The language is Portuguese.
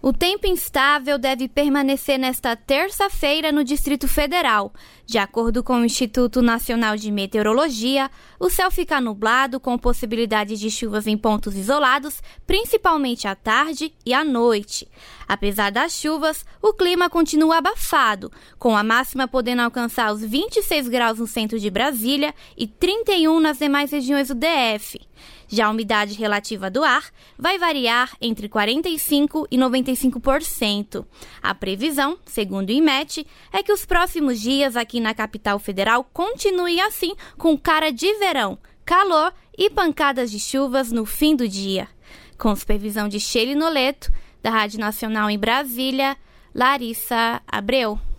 O tempo instável deve permanecer nesta terça-feira no Distrito Federal. De acordo com o Instituto Nacional de Meteorologia, o céu fica nublado com possibilidade de chuvas em pontos isolados, principalmente à tarde e à noite. Apesar das chuvas, o clima continua abafado, com a máxima podendo alcançar os 26 graus no centro de Brasília e 31 nas demais regiões do DF. Já a umidade relativa do ar vai variar entre 45% e 95%. A previsão, segundo o IMET, é que os próximos dias aqui na capital federal continuem assim, com cara de verão, calor e pancadas de chuvas no fim do dia. Com supervisão de Sheila Noleto, da Rádio Nacional em Brasília, Larissa Abreu.